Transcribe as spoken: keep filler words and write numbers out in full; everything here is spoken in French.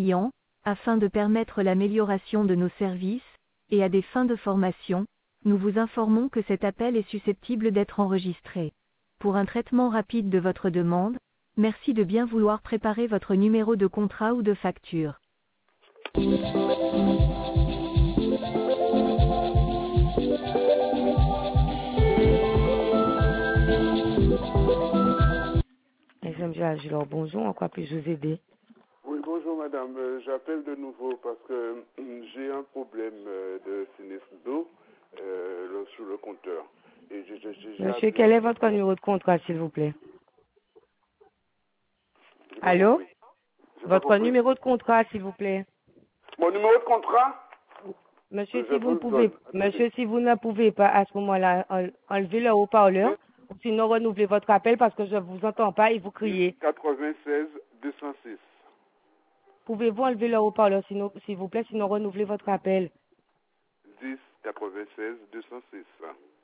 clients, afin de permettre l'amélioration de nos services, et à des fins de formation, nous vous informons que cet appel est susceptible d'être enregistré. Pour un traitement rapide de votre demande, merci de bien vouloir préparer votre numéro de contrat ou de facture. S M G Agilor, bonjour, en quoi puis-je vous aider? Oui, bonjour madame. Euh, J'appelle de nouveau parce que euh, j'ai un problème euh, de sinistre d'eau euh, le- sur le compteur. Et j'ai j'ai- j'ai déjà Monsieur, appelé- quel est votre numéro de contrat, s'il vous plaît? J'ai pas Allô? compris. J'ai pas Votre compris. numéro de contrat, s'il vous plaît. Mon numéro de contrat? Monsieur, Euh, Je si vous vous ne le pouvez, donne. Attendez. monsieur, si vous ne pouvez pas à ce moment-là en- enlever le haut-parleur, Oui. ou sinon renouveler votre appel parce que je ne vous entends pas et vous dix criez. quatre-vingt-seize deux cent six. Pouvez-vous enlever le haut-parleur, sinon, s'il vous plaît, sinon renouveler votre appel? dix quatre-vingt-seize deux cent six.